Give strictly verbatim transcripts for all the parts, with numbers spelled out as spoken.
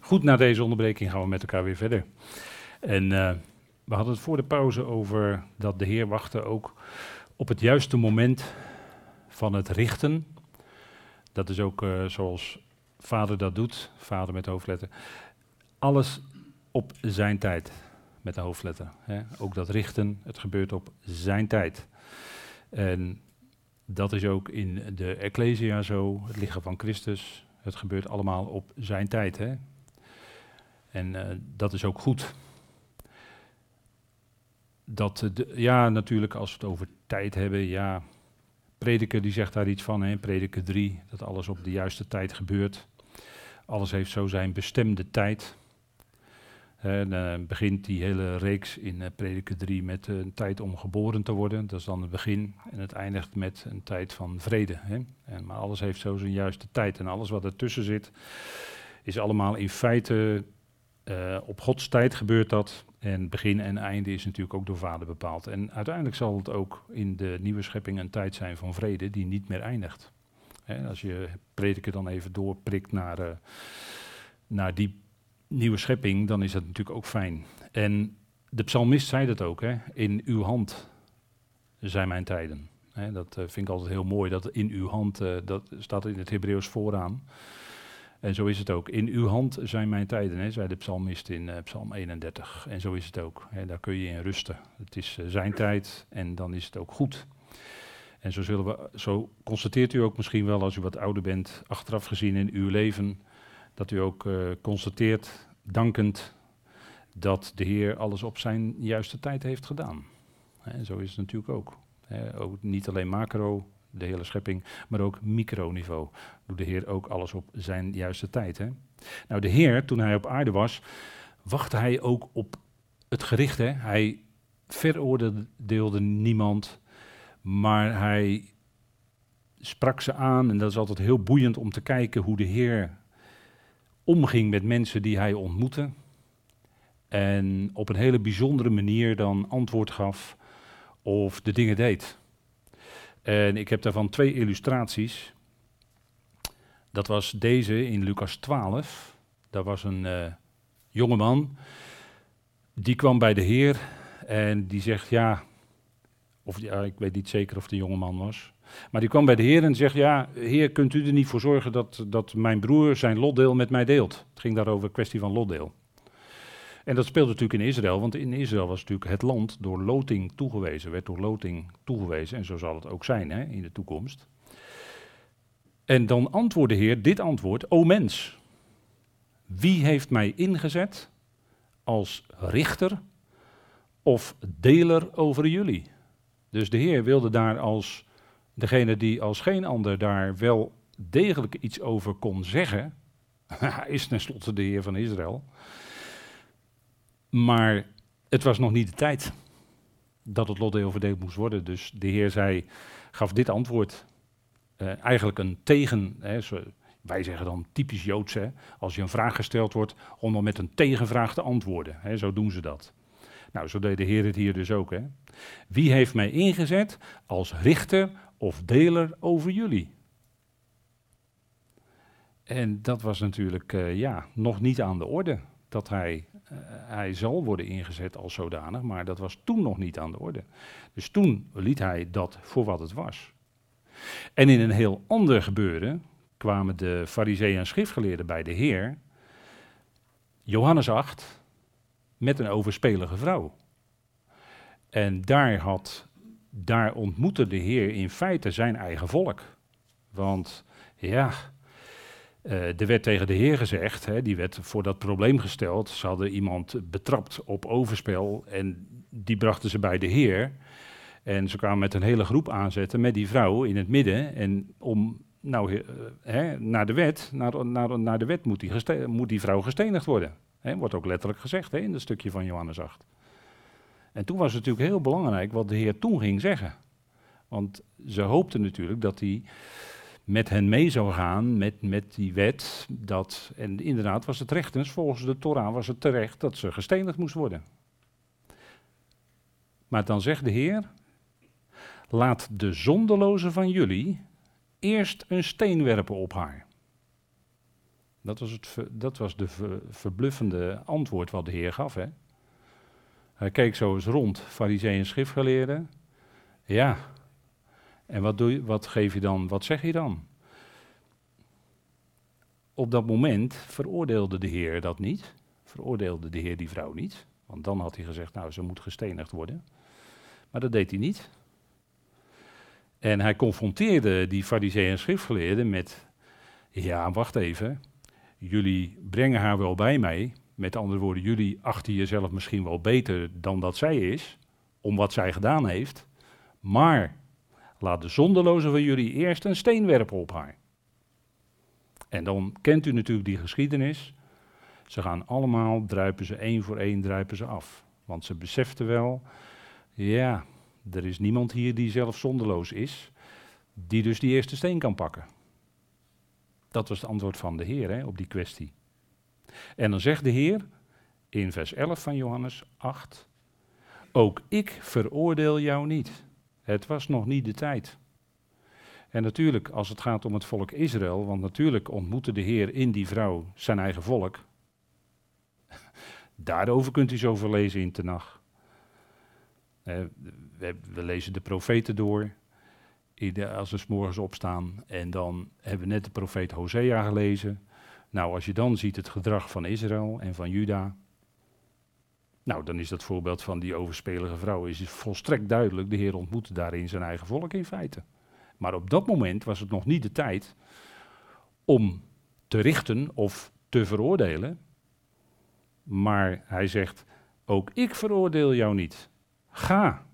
Goed, na deze onderbreking gaan we met elkaar weer verder. En uh, we hadden het voor de pauze over dat de Heer wachtte ook op het juiste moment van het richten. Dat is ook uh, zoals Vader dat doet, Vader met hoofdletter. Alles op zijn tijd met de hoofdletter. Hè. Ook dat richten, het gebeurt op zijn tijd. En dat is ook in de Ecclesia zo, het lichaam van Christus. Het gebeurt allemaal op zijn tijd. Hè. En uh, dat is ook goed. Dat, de, ja, natuurlijk als we het over tijd hebben, ja, Prediker die zegt daar iets van, hè, Prediker drie, dat alles op de juiste tijd gebeurt. Alles heeft zo zijn bestemde tijd. En uh, begint die hele reeks in uh, Prediker drie met uh, een tijd om geboren te worden, dat is dan het begin. En het eindigt met een tijd van vrede. Hè. En, maar alles heeft zo zijn juiste tijd en alles wat ertussen zit, is allemaal in feite, uh, op Gods tijd gebeurt dat. En begin en einde is natuurlijk ook door Vader bepaald. En uiteindelijk zal het ook in de nieuwe schepping een tijd zijn van vrede die niet meer eindigt. Hè, als je Prediker dan even doorprikt naar, uh, naar die nieuwe schepping, dan is dat natuurlijk ook fijn. En de psalmist zei dat ook, hè, in uw hand zijn mijn tijden. Hè, dat uh, vind ik altijd heel mooi, dat in uw hand, uh, dat staat in het Hebreeuws vooraan. En zo is het ook. In uw hand zijn mijn tijden, hè, zei de psalmist in uh, Psalm eenendertig. En zo is het ook. Hè, daar kun je in rusten. Het is uh, zijn tijd en dan is het ook goed. En zo, zullen we, zo constateert u ook misschien wel, als u wat ouder bent, achteraf gezien in uw leven, dat u ook uh, constateert, dankend, dat de Heer alles op zijn juiste tijd heeft gedaan. Hè, zo is het natuurlijk ook. Hè, ook niet alleen macro, de hele schepping, maar ook microniveau. Doet de Heer ook alles op zijn juiste tijd. Hè? Nou, de Heer, toen hij op aarde was, wachtte hij ook op het gericht. Hè? Hij veroordeelde niemand, maar hij sprak ze aan. En dat is altijd heel boeiend om te kijken hoe de Heer omging met mensen die hij ontmoette. En op een hele bijzondere manier dan antwoord gaf of de dingen deed. En ik heb daarvan twee illustraties. Dat was deze in Lucas twaalf. Daar was een uh, jongeman, die kwam bij de Heer en die zegt, ja, of ja, ik weet niet zeker of het een jongeman was, maar die kwam bij de Heer en zegt, ja, Heer, kunt u er niet voor zorgen dat, dat mijn broer zijn lotdeel met mij deelt? Het ging daarover een kwestie van lotdeel. En dat speelde natuurlijk in Israël, want in Israël was natuurlijk het land door loting toegewezen, werd door loting toegewezen en zo zal het ook zijn, hè, in de toekomst. En dan antwoordde de Heer dit antwoord, o mens, wie heeft mij ingezet als richter of deler over jullie? Dus de Heer wilde daar als degene die als geen ander daar wel degelijk iets over kon zeggen, hij is tenslotte de Heer van Israël. Maar het was nog niet de tijd dat het lotdeel verdeeld moest worden. Dus de Heer zei, gaf dit antwoord. Uh, eigenlijk een tegen, hè, zo, wij zeggen dan typisch Joods, hè, als je een vraag gesteld wordt, om dan met een tegenvraag te antwoorden. Hè, zo doen ze dat. Nou, zo deed de Heer het hier dus ook. Hè. Wie heeft mij ingezet als richter of deler over jullie? En dat was natuurlijk uh, ja, nog niet aan de orde, dat hij... Uh, hij zal worden ingezet als zodanig, maar dat was toen nog niet aan de orde. Dus toen liet hij dat voor wat het was. En in een heel ander gebeuren kwamen de Farizeeën en schriftgeleerden bij de Heer, Johannes acht, met een overspelige vrouw. En daar, had, daar ontmoette de Heer in feite zijn eigen volk. Want ja... Uh, er werd tegen de Heer gezegd, hè, die werd voor dat probleem gesteld. Ze hadden iemand betrapt op overspel en die brachten ze bij de Heer. En ze kwamen met een hele groep aanzetten met die vrouw in het midden. En om, nou, uh, hè, naar de wet, naar, naar, naar de wet moet die, geste- moet die vrouw gestenigd worden. Hè, wordt ook letterlijk gezegd, hè, in dat stukje van Johannes acht. En toen was het natuurlijk heel belangrijk wat de Heer toen ging zeggen. Want ze hoopten natuurlijk dat hij met hen mee zou gaan, met, met die wet. Dat, en inderdaad was het rechtens, volgens de Torah was het terecht dat ze gestenigd moest worden. Maar dan zegt de Heer, laat de zondeloze van jullie eerst een steen werpen op haar. Dat was, het, ver- dat was de ver- verbluffende antwoord wat de Heer gaf. Hè? Hij keek zo eens rond, farizeeën en schriftgeleerden. Ja, en wat, doe je, wat geef je dan, wat zeg je dan? Op dat moment veroordeelde de Heer dat niet. Veroordeelde de Heer die vrouw niet. Want dan had hij gezegd, nou, ze moet gestenigd worden. Maar dat deed hij niet. En hij confronteerde die farizeeën en schriftgeleerden met, ja, wacht even, jullie brengen haar wel bij mij. Met andere woorden, jullie achten jezelf misschien wel beter dan dat zij is, om wat zij gedaan heeft. Maar laat de zondeloze van jullie eerst een steen werpen op haar. En dan kent u natuurlijk die geschiedenis. Ze gaan allemaal, druipen ze één voor één, druipen ze af. Want ze beseften wel, ja, er is niemand hier die zelf zonderloos is, die dus die eerste steen kan pakken. Dat was het antwoord van de Heer hè, op die kwestie. En dan zegt de Heer in vers elf van Johannes acht, ook ik veroordeel jou niet. Het was nog niet de tijd. En natuurlijk, als het gaat om het volk Israël, want natuurlijk ontmoette de Heer in die vrouw zijn eigen volk. Daarover kunt u zoveel lezen in Tenach. Eh, we, we lezen de profeten door, als we 's morgens opstaan. En dan hebben we net de profeet Hosea gelezen. Nou, als je dan ziet het gedrag van Israël en van Juda. Nou, dan is dat voorbeeld van die overspelige vrouw is volstrekt duidelijk. De Heer ontmoette daarin zijn eigen volk in feite. Maar op dat moment was het nog niet de tijd om te richten of te veroordelen. Maar hij zegt, ook ik veroordeel jou niet. Ga.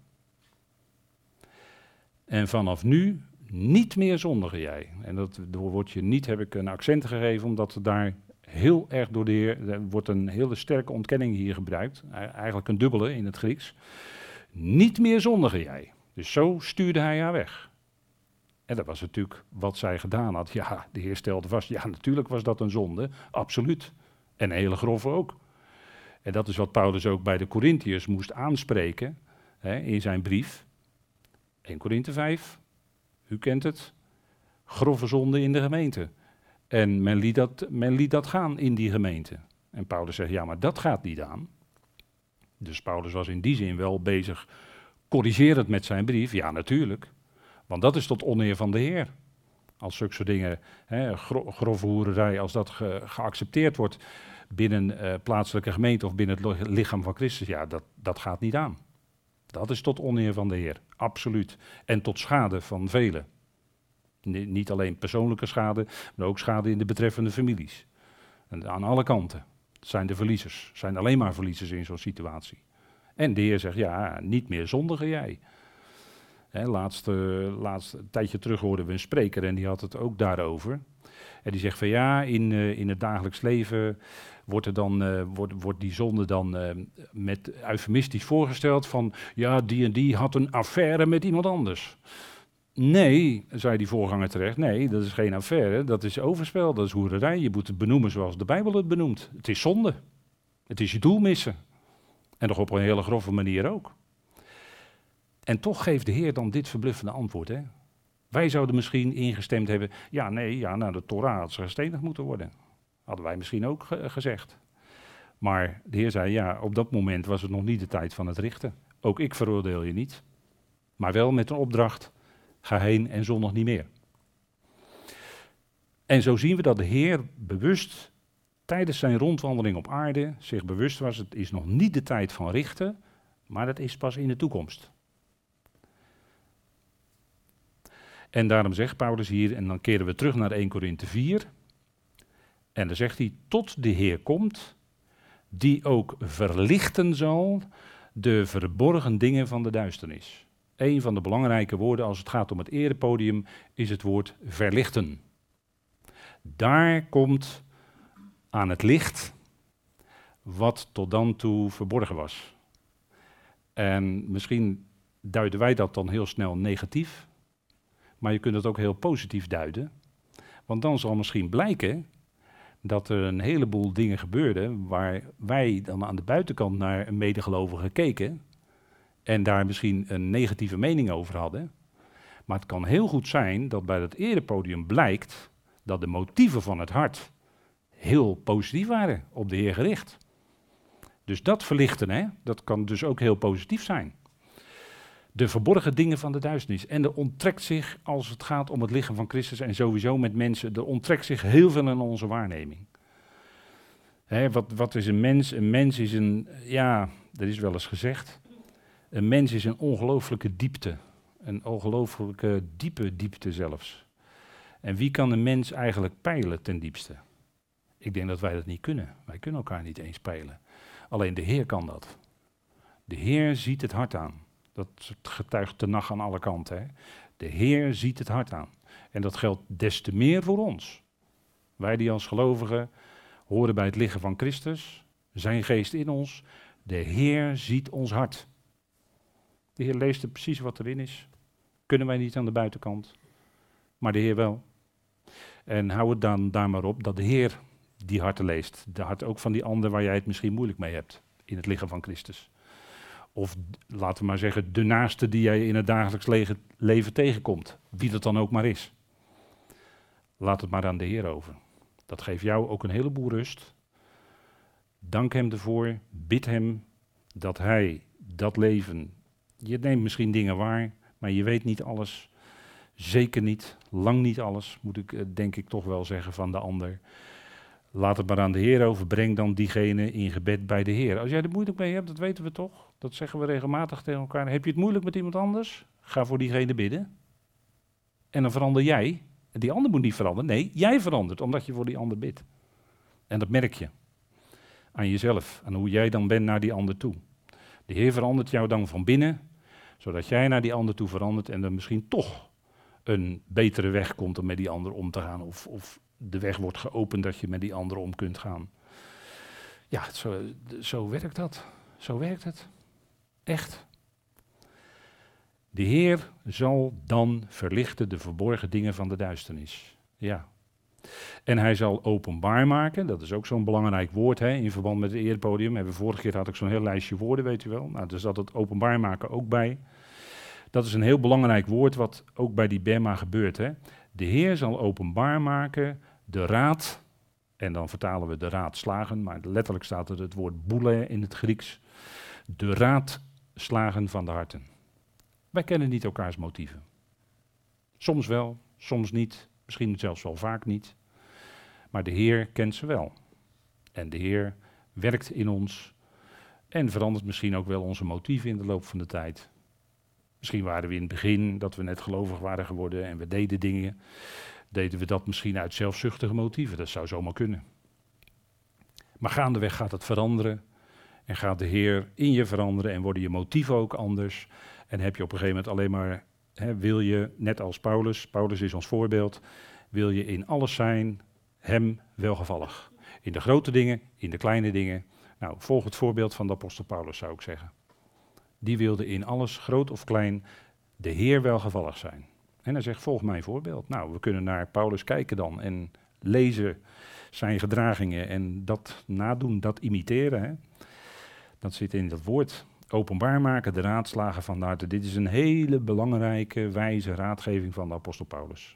En vanaf nu niet meer zondigen jij. En dat door woordje niet heb ik een accent gegeven, omdat er daar heel erg door de Heer, er wordt een hele sterke ontkenning hier gebruikt. Eigenlijk een dubbele in het Grieks. Niet meer zondigen jij. Dus zo stuurde hij haar weg. En dat was natuurlijk wat zij gedaan had. Ja, de Heer stelde vast, ja natuurlijk was dat een zonde, absoluut. En een hele grove ook. En dat is wat Paulus ook bij de Korintiërs moest aanspreken hè, in zijn brief. Eerste Korinthe vijf, u kent het. Grove zonde in de gemeente. En men liet, dat, men liet dat gaan in die gemeente. En Paulus zegt, ja maar dat gaat niet aan. Dus Paulus was in die zin wel bezig, corrigerend met zijn brief. Ja natuurlijk. Want dat is tot oneer van de Heer. Als zulke soort dingen, hè, gro- grove hoererij, als dat ge- geaccepteerd wordt binnen uh, plaatselijke gemeente of binnen het lichaam van Christus, ja, dat, dat gaat niet aan. Dat is tot oneer van de Heer, absoluut. En tot schade van velen. Ni- niet alleen persoonlijke schade, maar ook schade in de betreffende families. En aan alle kanten zijn de verliezers, zijn alleen maar verliezers in zo'n situatie. En de Heer zegt, ja, niet meer zondigen jij. Hè, laatste, laatste een tijdje terug hoorden we een spreker en die had het ook daarover. En die zegt van ja, in, uh, in het dagelijks leven wordt, er dan, uh, wordt, wordt die zonde dan uh, met eufemistisch voorgesteld van ja, die en die had een affaire met iemand anders. Nee, zei die voorganger terecht, nee, dat is geen affaire, dat is overspel, dat is hoererij. Je moet het benoemen zoals de Bijbel het benoemt. Het is zonde. Het is je doel missen. En nog op een hele grove manier ook. En toch geeft de Heer dan dit verbluffende antwoord. Hè? Wij zouden misschien ingestemd hebben, ja nee, ja, nou de Torah had ze gestenigd moeten worden. Hadden wij misschien ook ge- gezegd. Maar de Heer zei, ja, op dat moment was het nog niet de tijd van het richten. Ook ik veroordeel je niet. Maar wel met een opdracht, ga heen en zondig niet meer. En zo zien we dat de Heer bewust tijdens zijn rondwandeling op aarde zich bewust was, het is nog niet de tijd van richten, maar dat is pas in de toekomst. En daarom zegt Paulus hier, en dan keren we terug naar Eerste Korinthe vier. En dan zegt hij, tot de Heer komt, die ook verlichten zal de verborgen dingen van de duisternis. Een van de belangrijke woorden als het gaat om het erepodium is het woord verlichten. Daar komt aan het licht wat tot dan toe verborgen was. En misschien duiden wij dat dan heel snel negatief. Maar je kunt het ook heel positief duiden. Want dan zal misschien blijken dat er een heleboel dingen gebeurden waar wij dan aan de buitenkant naar een medegelovige keken en daar misschien een negatieve mening over hadden. Maar het kan heel goed zijn dat bij dat erepodium blijkt dat de motieven van het hart heel positief waren, op de Heer gericht. Dus dat verlichten, hè, dat kan dus ook heel positief zijn. De verborgen dingen van de duisternis. En er onttrekt zich, als het gaat om het lichaam van Christus en sowieso met mensen, er onttrekt zich heel veel in onze waarneming. Hè, wat, wat is een mens? Een mens is een, ja, er is wel eens gezegd, een mens is een ongelooflijke diepte. Een ongelooflijke diepe diepte zelfs. En wie kan een mens eigenlijk peilen ten diepste? Ik denk dat wij dat niet kunnen. Wij kunnen elkaar niet eens peilen. Alleen de Heer kan dat. De Heer ziet het hart aan. Dat getuigt de nacht aan alle kanten. Hè? De Heer ziet het hart aan. En dat geldt des te meer voor ons. Wij die als gelovigen horen bij het lichaam van Christus, zijn geest in ons. De Heer ziet ons hart. De Heer leest er precies wat erin is. Kunnen wij niet aan de buitenkant, maar de Heer wel. En hou het dan daar maar op dat de Heer die harten leest. De hart ook van die ander waar jij het misschien moeilijk mee hebt in het lichaam van Christus. Of laten we maar zeggen, de naaste die jij in het dagelijks le- leven tegenkomt. Wie dat dan ook maar is. Laat het maar aan de Heer over. Dat geeft jou ook een heleboel rust. Dank hem ervoor. Bid hem dat hij dat leven... Je neemt misschien dingen waar, maar je weet niet alles. Zeker niet, lang niet alles, moet ik uh, denk ik toch wel zeggen van de ander. Laat het maar aan de Heer over. Breng dan diegene in gebed bij de Heer. Als jij er moeilijk mee hebt, dat weten we toch. Dat zeggen we regelmatig tegen elkaar. Heb je het moeilijk met iemand anders? Ga voor diegene bidden. En dan verander jij. Die ander moet niet veranderen. Nee, jij verandert, omdat je voor die ander bidt. En dat merk je. Aan jezelf. Aan hoe jij dan bent naar die ander toe. De Heer verandert jou dan van binnen, zodat jij naar die ander toe verandert en er misschien toch een betere weg komt om met die ander om te gaan. Of, of de weg wordt geopend dat je met die ander om kunt gaan. Ja, zo, zo werkt dat. Zo werkt het. Echt. De Heer zal dan verlichten de verborgen dingen van de duisternis. Ja. En hij zal openbaar maken, dat is ook zo'n belangrijk woord hè, in verband met het eerpodium. Hebben vorige keer had ik zo'n heel lijstje woorden, weet u wel. Nou, dus dat het openbaar maken ook bij. Dat is een heel belangrijk woord wat ook bij die Bema gebeurt. Hè. De Heer zal openbaar maken de raad, en dan vertalen we de raadslagen, maar letterlijk staat er het woord boule in het Grieks. De raadslagen van de harten. Wij kennen niet elkaars motieven. Soms wel, soms niet, misschien zelfs wel vaak niet. Maar de Heer kent ze wel. En de Heer werkt in ons en verandert misschien ook wel onze motieven in de loop van de tijd. Misschien waren we in het begin, dat we net gelovig waren geworden en we deden dingen. Deden we dat misschien uit zelfzuchtige motieven, dat zou zomaar kunnen. Maar gaandeweg gaat het veranderen en gaat de Heer in je veranderen en worden je motieven ook anders. En heb je op een gegeven moment alleen maar, hè, wil je, net als Paulus, Paulus is ons voorbeeld, wil je in alles zijn hem welgevallig. In de grote dingen, in de kleine dingen. Nou, volg het voorbeeld van de apostel Paulus, zou ik zeggen. Die wilde in alles, groot of klein, de Heer welgevallig zijn. En hij zegt, volg mijn voorbeeld. Nou, we kunnen naar Paulus kijken dan en lezen zijn gedragingen en dat nadoen, dat imiteren. Hè. Dat zit in dat woord. Openbaar maken, de raadslagen van de harten. Dit is een hele belangrijke, wijze raadgeving van de apostel Paulus.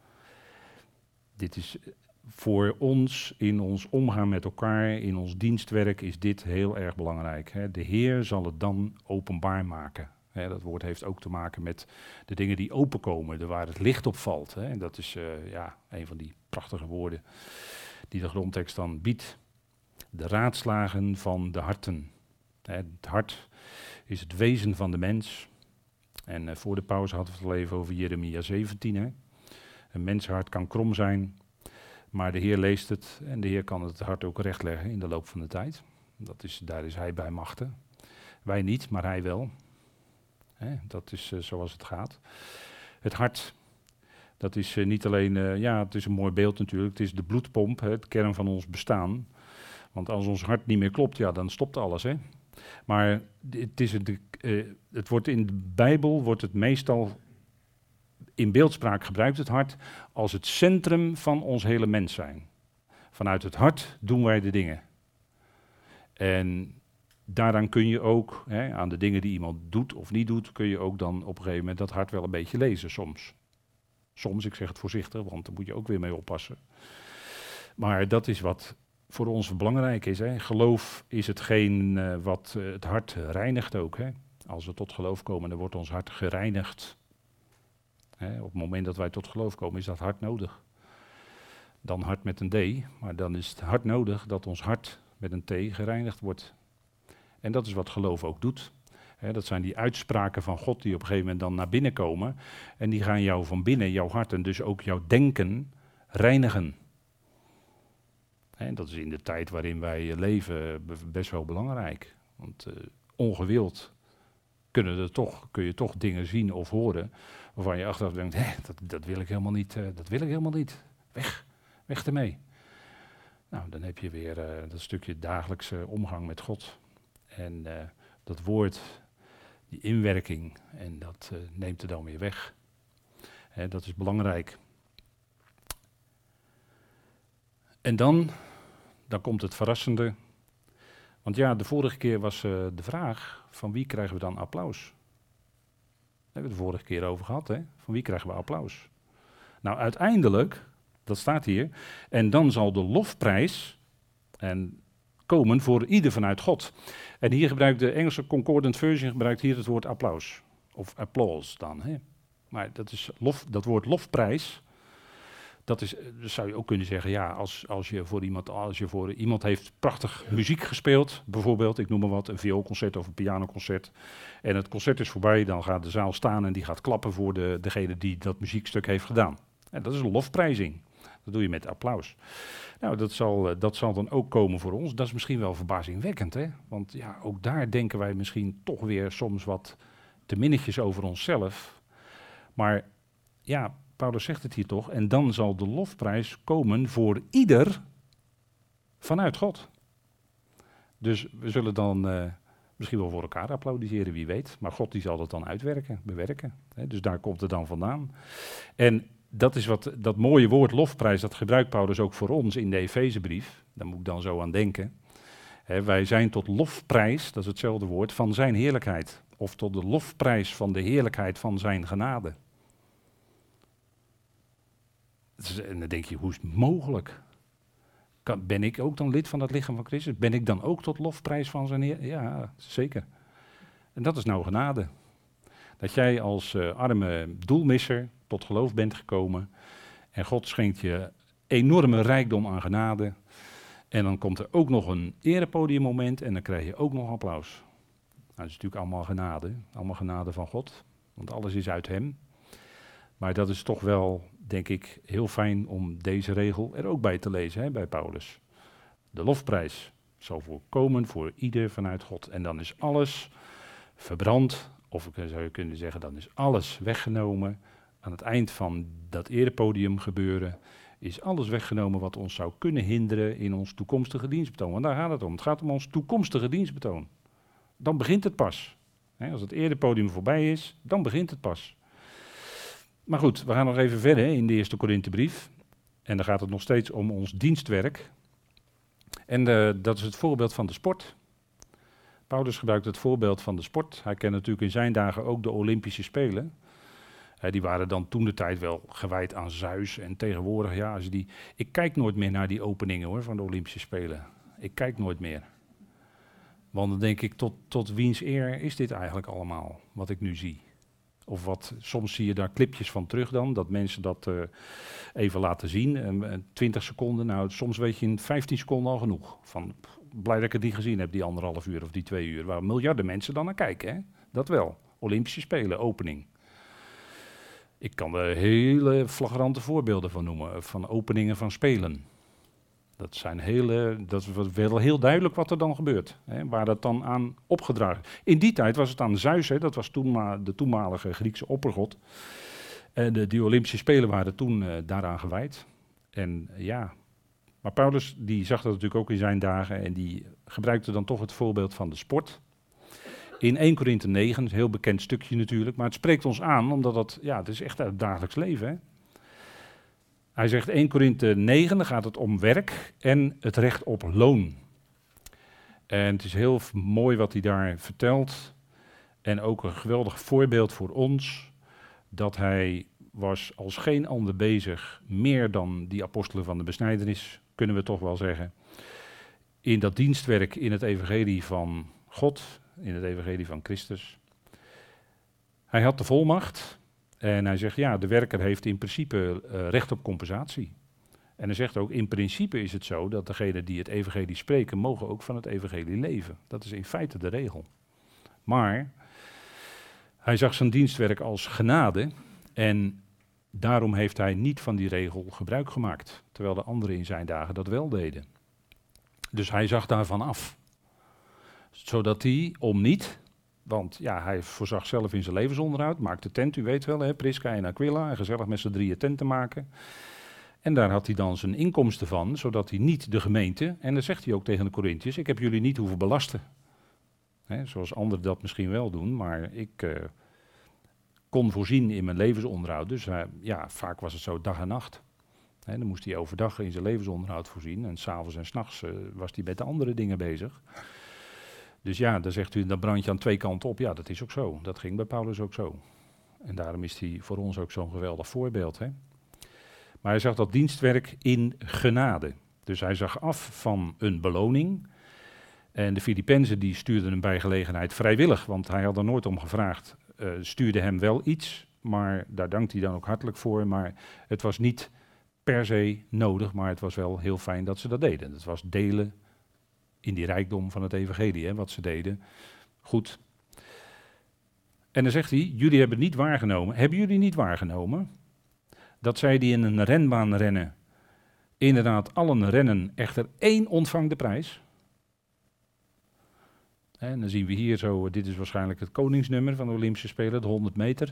Dit is voor ons, in ons omgaan met elkaar, in ons dienstwerk, is dit heel erg belangrijk. Hè. De Heer zal het dan openbaar maken. Hè, dat woord heeft ook te maken met de dingen die openkomen, de waar het licht op valt. Hè. En dat is uh, ja, een van die prachtige woorden die de grondtekst dan biedt. De raadslagen van de harten. Hè, het hart is het wezen van de mens. En uh, voor de pauze hadden we het al even over Jeremia zeventien. Hè. Een mensenhart kan krom zijn, maar de Heer leest het en de Heer kan het hart ook rechtleggen in de loop van de tijd. Dat is, daar is Hij bij machten. Wij niet, maar Hij wel. Hè, dat is uh, zoals het gaat. Het hart, dat is uh, niet alleen, uh, ja, het is een mooi beeld natuurlijk, het is de bloedpomp, hè, het kern van ons bestaan. Want als ons hart niet meer klopt, ja, dan stopt alles, hè. Maar het, is het, uh, het wordt in de Bijbel, wordt het meestal in beeldspraak gebruikt, het hart, als het centrum van ons hele mens zijn. Vanuit het hart doen wij de dingen. En daaraan kun je ook, hè, aan de dingen die iemand doet of niet doet, kun je ook dan op een gegeven moment dat hart wel een beetje lezen soms. Soms, ik zeg het voorzichtig, want daar moet je ook weer mee oppassen. Maar dat is wat voor ons belangrijk is. Hè. Geloof is hetgeen uh, wat uh, het hart reinigt ook. Hè. Als we tot geloof komen, dan wordt ons hart gereinigd. Hè. Op het moment dat wij tot geloof komen, is dat hart nodig. Dan hart met een D, maar dan is het hard nodig dat ons hart met een T gereinigd wordt. En dat is wat geloof ook doet. He, dat zijn die uitspraken van God die op een gegeven moment dan naar binnen komen. En die gaan jou van binnen, jouw hart en dus ook jouw denken reinigen. En dat is in de tijd waarin wij leven best wel belangrijk. Want uh, ongewild kunnen er toch, kun je toch dingen zien of horen waarvan je achteraf denkt, hé, dat, dat wil ik helemaal niet, uh, dat wil ik helemaal niet. Weg, weg ermee. Nou, dan heb je weer uh, dat stukje dagelijkse omgang met God. En uh, dat woord, die inwerking, en dat uh, neemt er dan weer weg. Hè, dat is belangrijk. En dan, dan komt het verrassende. Want ja, de vorige keer was uh, de vraag, van wie krijgen we dan applaus? Daar hebben we het de vorige keer over gehad, hè? Van wie krijgen we applaus? Nou, uiteindelijk, dat staat hier, en dan zal de lofprijs en komen voor ieder vanuit God. En hier gebruikt de Engelse Concordant Version gebruikt hier het woord applaus. Of applause dan. Hè. Maar dat, is lof, dat woord lofprijs, dat is, dat zou je ook kunnen zeggen, ja, als, als, je voor iemand, als je voor iemand heeft prachtig muziek gespeeld, bijvoorbeeld, ik noem maar wat, een vioolconcert of een pianoconcert, en het concert is voorbij, dan gaat de zaal staan en die gaat klappen voor de, degene die dat muziekstuk heeft gedaan. En dat is een lofprijzing. Dat doe je met applaus. Nou, dat zal, dat zal dan ook komen voor ons. Dat is misschien wel verbazingwekkend, hè? Want ja, ook daar denken wij misschien toch weer soms wat te minnetjes over onszelf. Maar ja, Paulus zegt het hier toch. En dan zal de lofprijs komen voor ieder vanuit God. Dus we zullen dan uh, misschien wel voor elkaar applaudisseren, wie weet. Maar God die zal dat dan uitwerken, bewerken. Hè? Dus daar komt het dan vandaan. En dat is wat, dat mooie woord lofprijs, dat gebruikt Paulus ook voor ons in de Efezebrief. Daar moet ik dan zo aan denken. He, wij zijn tot lofprijs, dat is hetzelfde woord, van zijn heerlijkheid. Of tot de lofprijs van de heerlijkheid van zijn genade. En dan denk je, hoe is het mogelijk? Kan, ben ik ook dan lid van het lichaam van Christus? Ben ik dan ook tot lofprijs van zijn heer? Ja, zeker. En dat is nou genade. Dat jij als uh, arme doelmisser tot geloof bent gekomen en God schenkt je enorme rijkdom aan genade. En dan komt er ook nog een erepodiummoment en dan krijg je ook nog applaus. Nou, dat is natuurlijk allemaal genade, allemaal genade van God, want alles is uit hem. Maar dat is toch wel, denk ik, heel fijn om deze regel er ook bij te lezen, hè, bij Paulus. De lofprijs zal voorkomen voor ieder vanuit God. En dan is alles verbrand. Of zou je kunnen zeggen, dan is alles weggenomen. Aan het eind van dat erepodium gebeuren is alles weggenomen wat ons zou kunnen hinderen in ons toekomstige dienstbetoon. Want daar gaat het om. Het gaat om ons toekomstige dienstbetoon. Dan begint het pas. He, als het erepodium voorbij is, dan begint het pas. Maar goed, we gaan nog even verder in de eerste Korinthebrief. En dan gaat het nog steeds om ons dienstwerk. En uh, dat is het voorbeeld van de sport. Paulus gebruikt het voorbeeld van de sport. Hij kent natuurlijk in zijn dagen ook de Olympische Spelen. He, die waren dan toen de tijd wel gewijd aan Zeus. En tegenwoordig, ja, als je die... Ik kijk nooit meer naar die openingen hoor, van de Olympische Spelen. Ik kijk nooit meer. Want dan denk ik, tot, tot wiens eer is dit eigenlijk allemaal, wat ik nu zie? Of wat, soms zie je daar clipjes van terug dan, dat mensen dat uh, even laten zien. Uh, twintig seconden, nou soms weet je in vijftien seconden al genoeg. Van, pff, blij dat ik het niet gezien heb, die anderhalf uur of die twee uur. Waar miljarden mensen dan naar kijken, hè? Dat wel. Olympische Spelen, opening. Ik kan er hele flagrante voorbeelden van noemen, van openingen van spelen. Dat zijn hele, dat is wel heel duidelijk wat er dan gebeurt, hè, waar dat dan aan opgedragen. In die tijd was het aan Zeus, hè, dat was toen maar de toenmalige Griekse oppergod. En de, die Olympische Spelen waren toen uh, daaraan gewijd. En uh, ja, maar Paulus die zag dat natuurlijk ook in zijn dagen en die gebruikte dan toch het voorbeeld van de sport. In eerste Korinthe negen, een heel bekend stukje natuurlijk, maar het spreekt ons aan omdat het, ja, het is echt uit het dagelijks leven, hè. Hij zegt eerste Korinthe negen, dan gaat het om werk en het recht op loon. En het is heel mooi wat hij daar vertelt. En ook een geweldig voorbeeld voor ons. Dat hij was als geen ander bezig meer dan die apostelen van de besnijdenis kunnen we toch wel zeggen, in dat dienstwerk in het evangelie van God, in het evangelie van Christus. Hij had de volmacht en hij zegt, ja, de werker heeft in principe uh, recht op compensatie. En hij zegt ook, in principe is het zo dat degenen die het evangelie spreken, mogen ook van het evangelie leven. Dat is in feite de regel. Maar hij zag zijn dienstwerk als genade en daarom heeft hij niet van die regel gebruik gemaakt, terwijl de anderen in zijn dagen dat wel deden. Dus hij zag daarvan af, zodat hij, om niet, want ja, hij voorzag zelf in zijn levensonderhoud, maakte tent, u weet wel, hè, Prisca en Aquila, en gezellig met z'n drieën tenten maken. En daar had hij dan zijn inkomsten van, zodat hij niet de gemeente, en dan zegt hij ook tegen de Corinthiërs, ik heb jullie niet hoeven belasten. Hè, zoals anderen dat misschien wel doen, maar ik uh, kon voorzien in mijn levensonderhoud. Dus uh, ja, vaak was het zo dag en nacht. Hè, dan moest hij overdag in zijn levensonderhoud voorzien en s'avonds en s'nachts uh, was hij met de andere dingen bezig. Dus ja, dan zegt u, dan brand je aan twee kanten op. Ja, dat is ook zo. Dat ging bij Paulus ook zo. En daarom is hij voor ons ook zo'n geweldig voorbeeld. Hè? Maar hij zag dat dienstwerk in genade. Dus hij zag af van een beloning. En de Filippenzen die stuurden hem bij gelegenheid vrijwillig, want hij had er nooit om gevraagd. Uh, stuurde hem wel iets, maar daar dankt hij dan ook hartelijk voor. Maar het was niet per se nodig, maar het was wel heel fijn dat ze dat deden. Het was delen in die rijkdom van het evangelie, hè, wat ze deden. Goed. En dan zegt hij, jullie hebben het niet waargenomen. Hebben jullie niet waargenomen dat zij die in een renbaan rennen, inderdaad allen rennen, echter één ontvangt de prijs? En dan zien we hier zo, dit is waarschijnlijk het koningsnummer van de Olympische Spelen, de honderd meter.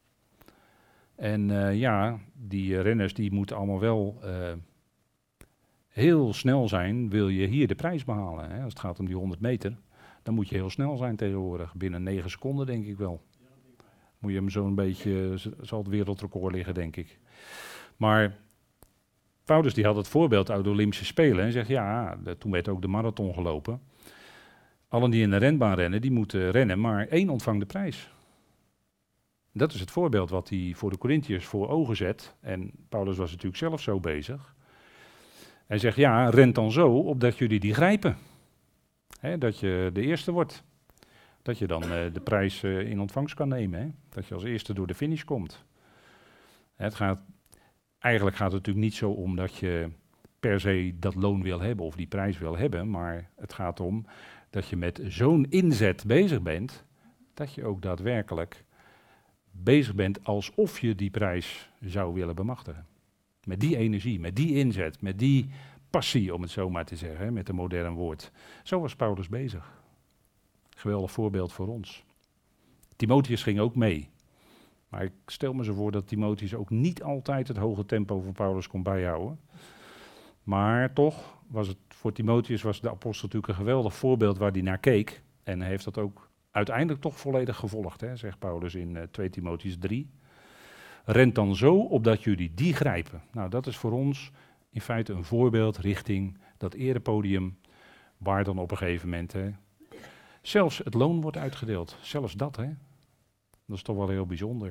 En uh, ja, die uh, renners die moeten allemaal wel uh, heel snel zijn, wil je hier de prijs behalen. Hè? Als het gaat om die honderd meter, dan moet je heel snel zijn tegenwoordig. Binnen negen seconden denk ik wel. Moet je hem zo'n beetje, zal het wereldrecord liggen denk ik. Maar Paulus die had het voorbeeld uit de Olympische Spelen en zegt ja, de, toen werd ook de marathon gelopen. Allen die in de renbaan rennen, die moeten rennen, maar één ontvangt de prijs. Dat is het voorbeeld wat hij voor de Corinthiërs voor ogen zet. En Paulus was natuurlijk zelf zo bezig. Hij zegt, ja, rent dan zo opdat jullie die grijpen. Hè, dat je de eerste wordt. Dat je dan uh, de prijs uh, in ontvangst kan nemen. Hè? Dat je als eerste door de finish komt. Het gaat, eigenlijk gaat het natuurlijk niet zo om dat je per se dat loon wil hebben of die prijs wil hebben. Maar het gaat om dat je met zo'n inzet bezig bent, dat je ook daadwerkelijk bezig bent alsof je die prijs zou willen bemachtigen. Met die energie, met die inzet, met die passie, om het zo maar te zeggen, hè, met een modern woord. Zo was Paulus bezig. Geweldig voorbeeld voor ons. Timotheus ging ook mee. Maar ik stel me zo voor dat Timotheus ook niet altijd het hoge tempo van Paulus kon bijhouden. Maar toch was het voor Timotheus was de apostel natuurlijk een geweldig voorbeeld waar hij naar keek. En hij heeft dat ook uiteindelijk toch volledig gevolgd, hè, zegt Paulus in uh, twee Timotheus drie. Rent dan zo opdat jullie die grijpen. Nou, dat is voor ons in feite een voorbeeld richting dat erepodium, waar dan op een gegeven moment hè, zelfs het loon wordt uitgedeeld. Zelfs dat, hè. Dat is toch wel heel bijzonder.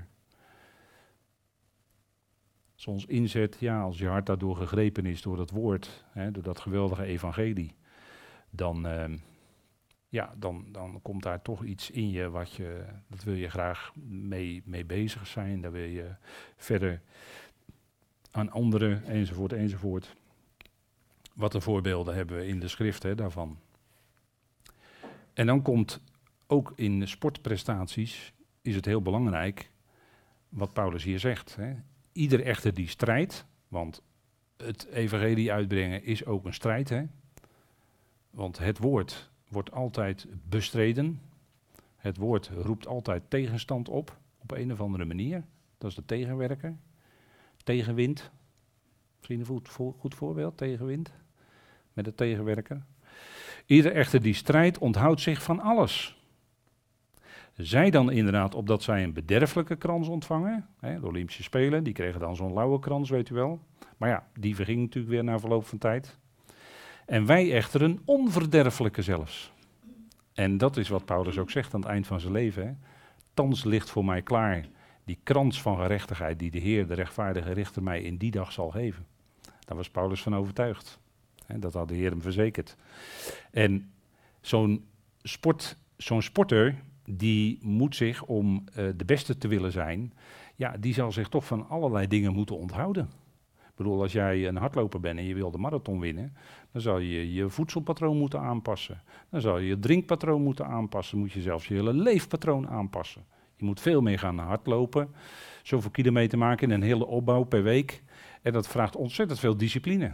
Als ons inzet, ja, als je hart daardoor gegrepen is door dat woord, hè, door dat geweldige evangelie, dan, uh, ja, dan, dan komt daar toch iets in je wat je, dat wil je graag mee, mee bezig zijn. Daar wil je verder aan anderen, enzovoort, enzovoort. Wat de voorbeelden hebben we in de schrift hè, daarvan. En dan komt ook in sportprestaties, is het heel belangrijk, wat Paulus hier zegt. Hè. Ieder echter die strijdt, want het evangelie uitbrengen is ook een strijd. Hè. Want het woord wordt altijd bestreden. Het woord roept altijd tegenstand op, op een of andere manier. Dat is de tegenwerker. Tegenwind. Misschien een goed, goed voorbeeld, tegenwind. Met de tegenwerker. Ieder echter die strijdt onthoudt zich van alles. Zij dan inderdaad opdat zij een bederfelijke krans ontvangen. Hè, de Olympische Spelen, die kregen dan zo'n lauwe krans, weet u wel. Maar ja, die verging natuurlijk weer na verloop van tijd. En wij echter een onverderfelijke zelfs. En dat is wat Paulus ook zegt aan het eind van zijn leven. Hè. Thans ligt voor mij klaar die krans van gerechtigheid die de Heer, de rechtvaardige richter, mij in die dag zal geven. Daar was Paulus van overtuigd. Hè, dat had de Heer hem verzekerd. En zo'n sport, zo'n sporter, die moet zich, om uh, de beste te willen zijn, ja, die zal zich toch van allerlei dingen moeten onthouden. Ik bedoel, als jij een hardloper bent en je wil de marathon winnen, dan zal je je voedselpatroon moeten aanpassen. Dan zal je je drinkpatroon moeten aanpassen. Moet je zelfs je hele leefpatroon aanpassen. Je moet veel meer gaan hardlopen, zoveel kilometer maken in een hele opbouw per week. En dat vraagt ontzettend veel discipline.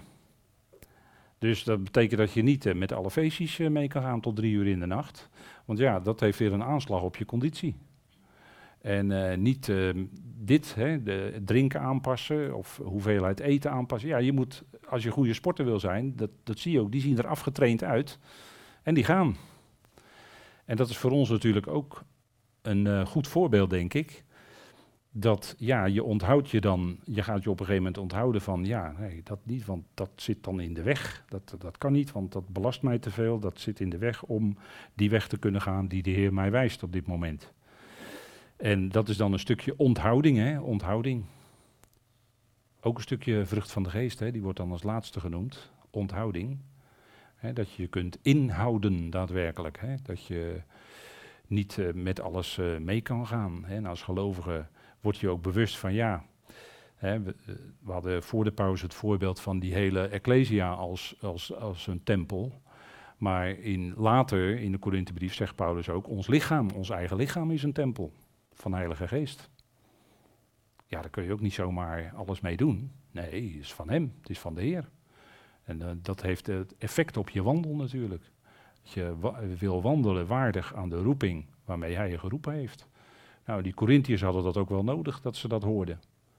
Dus dat betekent dat je niet uh, met alle feestjes uh, mee kan gaan tot drie uur in de nacht. Want ja, dat heeft weer een aanslag op je conditie. En uh, niet uh, dit, hè, de drinken aanpassen of hoeveelheid eten aanpassen. Ja, je moet, als je goede sporter wil zijn, dat, dat zie je ook, die zien er afgetraind uit en die gaan. En dat is voor ons natuurlijk ook een uh, goed voorbeeld, denk ik. Dat, ja, je onthoudt je dan, je gaat je op een gegeven moment onthouden van, ja, nee, dat niet, want dat zit dan in de weg. Dat, dat kan niet, want dat belast mij te veel. Dat zit in de weg om die weg te kunnen gaan die de Heer mij wijst op dit moment. En dat is dan een stukje onthouding, hè, onthouding. Ook een stukje vrucht van de geest, hè, die wordt dan als laatste genoemd, onthouding. Hè, dat je je kunt inhouden daadwerkelijk, hè, dat je niet uh, met alles uh, mee kan gaan. Hè. En als gelovige word je ook bewust van, ja, hè, we, we hadden voor de pauze het voorbeeld van die hele Ecclesia als, als, als een tempel. Maar in, later in de Korinthebrief zegt Paulus ook, ons lichaam, ons eigen lichaam is een tempel van de Heilige Geest. Ja, daar kun je ook niet zomaar alles mee doen. Nee, het is van hem, het is van de Heer. En uh, dat heeft het effect op je wandel natuurlijk. Dat je wa- wil wandelen waardig aan de roeping waarmee hij je geroepen heeft. Nou, die Korintiërs hadden dat ook wel nodig, dat ze dat hoorden.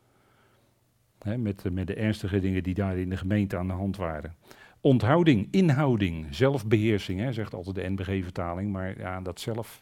Hè, met, uh, met de ernstige dingen die daar in de gemeente aan de hand waren. Onthouding, inhouding, zelfbeheersing, hè, zegt altijd de N B G-vertaling, maar ja, dat zelf...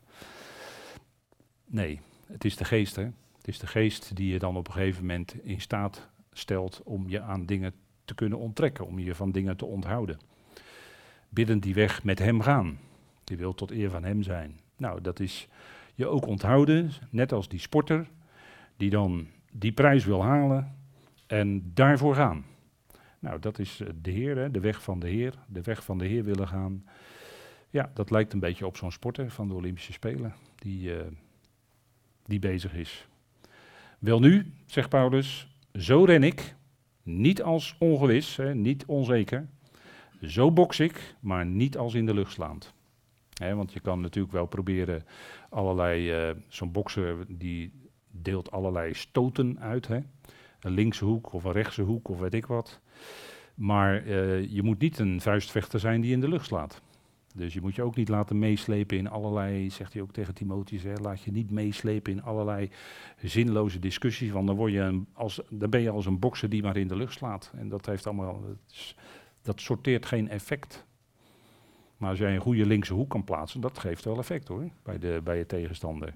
Nee, het is de geest, hè. Het is de geest die je dan op een gegeven moment in staat stelt om je aan dingen te kunnen onttrekken, om je van dingen te onthouden. Bidden die weg met hem gaan. Die wil tot eer van hem zijn. Nou, dat is je ook onthouden, net als die sporter, die dan die prijs wil halen en daarvoor gaan. Nou, dat is de Heer, hè, de weg van de Heer, de weg van de Heer willen gaan. Ja, dat lijkt een beetje op zo'n sporter van de Olympische Spelen, die, uh, die bezig is. Welnu, zegt Paulus, zo ren ik, niet als ongewis, hè, niet onzeker. Zo boks ik, maar niet als in de lucht slaand. Hè, want je kan natuurlijk wel proberen allerlei, uh, zo'n bokser die deelt allerlei stoten uit. Hè. Een linkse hoek of een rechtse hoek of weet ik wat. Maar uh, je moet niet een vuistvechter zijn die in de lucht slaat. Dus je moet je ook niet laten meeslepen in allerlei, zegt hij ook tegen Timotheus, hè, laat je niet meeslepen in allerlei zinloze discussies, want dan, word je een, als, dan ben je als een bokser die maar in de lucht slaat. En dat heeft allemaal, dat, is, dat sorteert geen effect. Maar als jij een goede linkse hoek kan plaatsen, dat geeft wel effect hoor, bij, de, bij je tegenstander.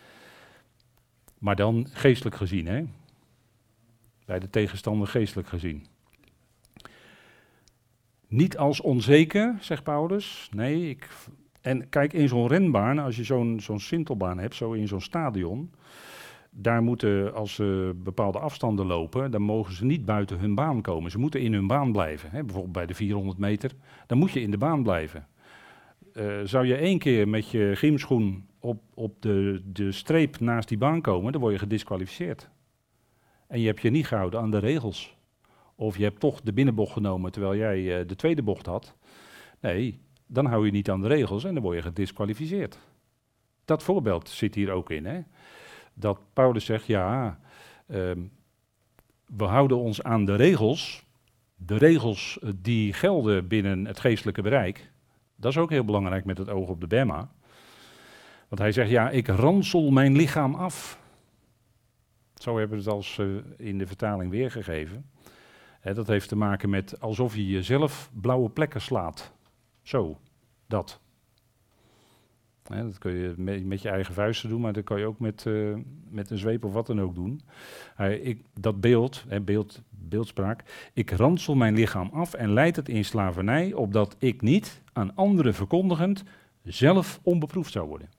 Maar dan geestelijk gezien, hè. Bij de tegenstander geestelijk gezien. Niet als onzeker, zegt Paulus. Nee, ik... En kijk, in zo'n renbaan, als je zo'n, zo'n sintelbaan hebt, zo in zo'n stadion, daar moeten, als ze bepaalde afstanden lopen, dan mogen ze niet buiten hun baan komen. Ze moeten in hun baan blijven. Hè. Bijvoorbeeld bij de vierhonderd meter, dan moet je in de baan blijven. Uh, zou je één keer met je gymschoen op, op de, de streep naast die baan komen, dan word je gedisqualificeerd. En je hebt je niet gehouden aan de regels. Of je hebt toch de binnenbocht genomen terwijl jij uh, de tweede bocht had. Nee, dan hou je niet aan de regels en dan word je gedisqualificeerd. Dat voorbeeld zit hier ook in. Hè? Dat Paulus zegt, ja, uh, we houden ons aan de regels. De regels uh, die gelden binnen het geestelijke bereik. Dat is ook heel belangrijk met het oog op de bema. Want hij zegt, ja, ik ransel mijn lichaam af. Zo hebben we het als uh, in de vertaling weergegeven. He, dat heeft te maken met alsof je jezelf blauwe plekken slaat. Zo, dat. He, dat kun je met, met je eigen vuisten doen, maar dat kan je ook met, uh, met een zweep of wat dan ook doen. He, ik, dat beeld, he, beeld, beeldspraak. Ik ransel mijn lichaam af en leid het in slavernij, opdat ik niet aan anderen verkondigend zelf onbeproefd zou worden.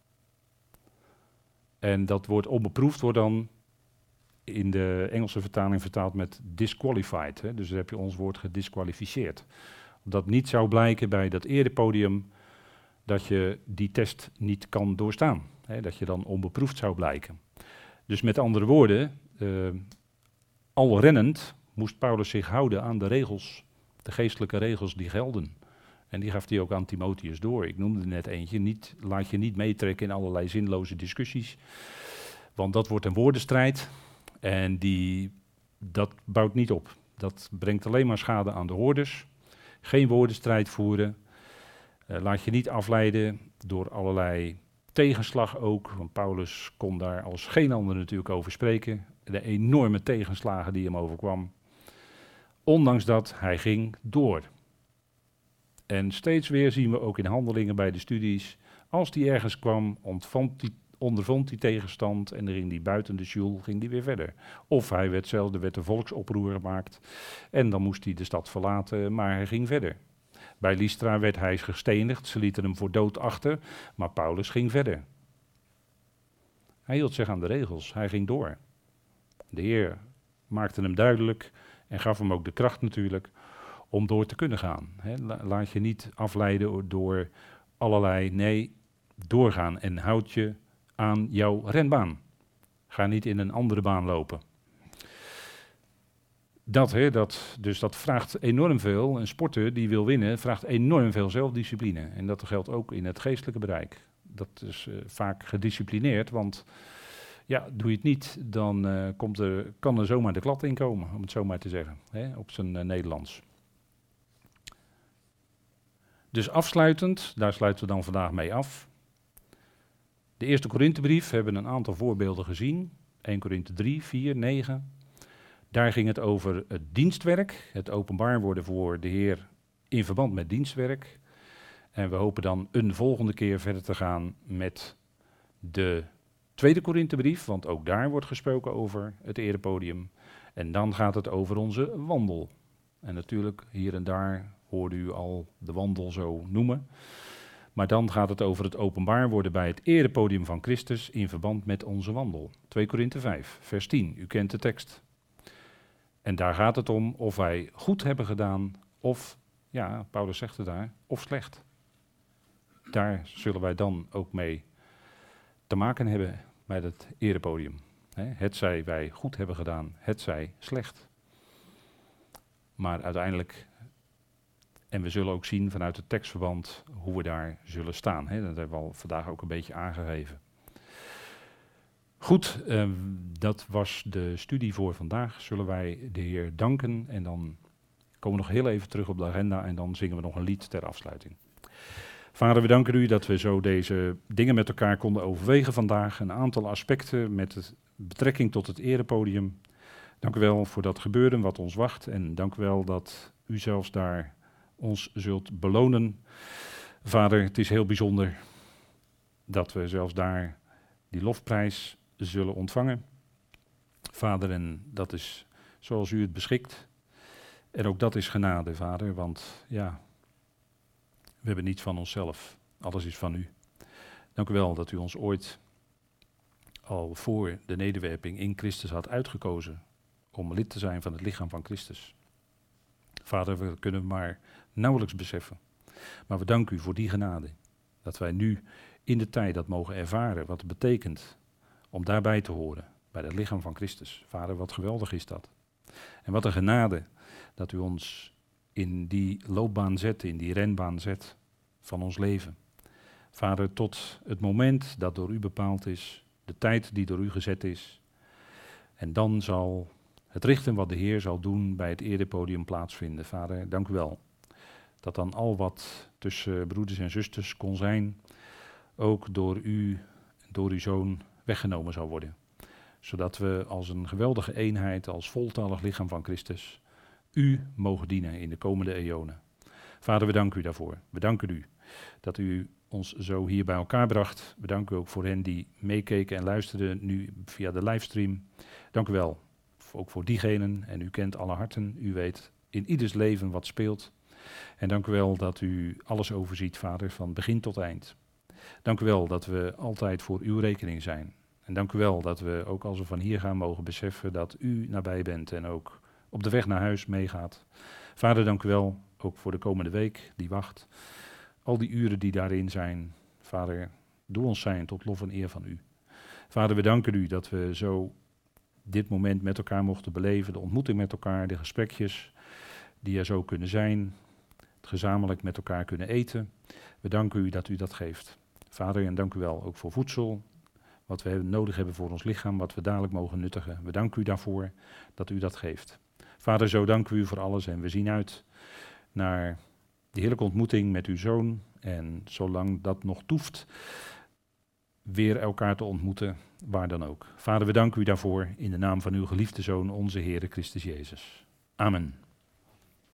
En dat woord onbeproefd wordt dan in de Engelse vertaling vertaald met disqualified. Hè? Dus dan heb je ons woord gedisqualificeerd. Dat niet zou blijken bij dat erepodium dat je die test niet kan doorstaan. Hè, dat je dan onbeproefd zou blijken. Dus met andere woorden, uh, al rennend moest Paulus zich houden aan de regels, de geestelijke regels die gelden. En die gaf hij ook aan Timotheus door. Ik noemde er net eentje, niet, laat je niet meetrekken in allerlei zinloze discussies, want dat wordt een woordenstrijd en die, dat bouwt niet op. Dat brengt alleen maar schade aan de hoorders. Geen woordenstrijd voeren. Uh, laat je niet afleiden door allerlei tegenslag ook, want Paulus kon daar als geen ander natuurlijk over spreken. De enorme tegenslagen die hem overkwam. Ondanks dat, hij ging door. En steeds weer zien we ook in Handelingen bij de studies, als die ergens kwam, ontvond die, ondervond die tegenstand en dan ging die buiten de sjoel, ging die weer verder. Of hij werd zelfs, er werd een volksoproer gemaakt en dan moest hij de stad verlaten, maar hij ging verder. Bij Lystra werd hij gestenigd, ze lieten hem voor dood achter, maar Paulus ging verder. Hij hield zich aan de regels, hij ging door. De Heer maakte hem duidelijk en gaf hem ook de kracht natuurlijk om door te kunnen gaan. He, laat je niet afleiden door allerlei, nee, doorgaan en houd je aan jouw renbaan. Ga niet in een andere baan lopen. Dat, he, dat, dus dat vraagt enorm veel. Een sporter die wil winnen vraagt enorm veel zelfdiscipline. En dat geldt ook in het geestelijke bereik. Dat is uh, vaak gedisciplineerd, want ja, doe je het niet, dan uh, komt er, kan er zomaar de klad in komen, om het zo maar te zeggen, hè, op zijn uh, Nederlands. Dus afsluitend, daar sluiten we dan vandaag mee af. De eerste Korinthebrief hebben een aantal voorbeelden gezien. Eerste Korinthe drie, vier, negen. Daar ging het over het dienstwerk, het openbaar worden voor de Heer in verband met dienstwerk. En we hopen dan een volgende keer verder te gaan met de Tweede Korinthebrief, want ook daar wordt gesproken over het erepodium. En dan gaat het over onze wandel. En natuurlijk, hier en daar hoorde u al de wandel zo noemen. Maar dan gaat het over het openbaar worden bij het erepodium van Christus in verband met onze wandel. Tweede Korinthe vijf, vers tien, u kent de tekst. En daar gaat het om of wij goed hebben gedaan of, ja, Paulus zegt het daar, of slecht. Daar zullen wij dan ook mee te maken hebben bij het erepodium. Hetzij wij goed hebben gedaan, hetzij slecht. Maar uiteindelijk, en we zullen ook zien vanuit het tekstverband hoe we daar zullen staan. Hè? Dat hebben we al vandaag ook een beetje aangegeven. Goed, uh, dat was de studie voor vandaag. Zullen wij de Heer danken en dan komen we nog heel even terug op de agenda en dan zingen we nog een lied ter afsluiting. Vader, we danken u dat we zo deze dingen met elkaar konden overwegen vandaag. Een aantal aspecten met het betrekking tot het erepodium. Dank u wel voor dat gebeuren wat ons wacht. En dank u wel dat u zelfs daar ons zult belonen. Vader, het is heel bijzonder dat we zelfs daar die lofprijs zullen ontvangen. Vader, en dat is zoals u het beschikt. En ook dat is genade, Vader, want ja, we hebben niets van onszelf. Alles is van u. Dank u wel dat u ons ooit al voor de nederwerping in Christus had uitgekozen om lid te zijn van het lichaam van Christus. Vader, we kunnen maar nauwelijks beseffen. Maar we danken u voor die genade. Dat wij nu in de tijd dat mogen ervaren wat het betekent om daarbij te horen, bij het lichaam van Christus. Vader, wat geweldig is dat. En wat een genade dat u ons in die loopbaan zet, in die renbaan zet van ons leven. Vader, tot het moment dat door u bepaald is, de tijd die door u gezet is. En dan zal het richten wat de Heer zal doen bij het erepodium plaatsvinden. Vader, dank u wel. Dat dan al wat tussen broeders en zusters kon zijn, ook door u, door uw Zoon weggenomen zal worden. Zodat we als een geweldige eenheid, als voltalig lichaam van Christus, u mogen dienen in de komende eonen. Vader, we danken u daarvoor. We danken u dat u ons zo hier bij elkaar bracht. We danken u ook voor hen die meekeken en luisterden nu via de livestream. Dank u wel, ook voor diegenen. En u kent alle harten. U weet in ieders leven wat speelt. En dank u wel dat u alles overziet, Vader, van begin tot eind. Dank u wel dat we altijd voor uw rekening zijn. En dank u wel dat we ook als we van hier gaan mogen beseffen dat u nabij bent en ook op de weg naar huis meegaat. Vader, dank u wel ook voor de komende week die wacht. Al die uren die daarin zijn, Vader, doe ons zijn tot lof en eer van u. Vader, we danken u dat we zo dit moment met elkaar mochten beleven, de ontmoeting met elkaar, de gesprekjes die er zo kunnen zijn, het gezamenlijk met elkaar kunnen eten. We danken u dat u dat geeft. Vader, en dank u wel ook voor voedsel, wat we nodig hebben voor ons lichaam, wat we dadelijk mogen nuttigen. We danken u daarvoor dat u dat geeft. Vader, zo danken we u voor alles en we zien uit naar de heerlijke ontmoeting met uw Zoon. En zolang dat nog toeft, weer elkaar te ontmoeten, waar dan ook. Vader, we danken u daarvoor in de naam van uw geliefde Zoon, onze Heere Christus Jezus. Amen.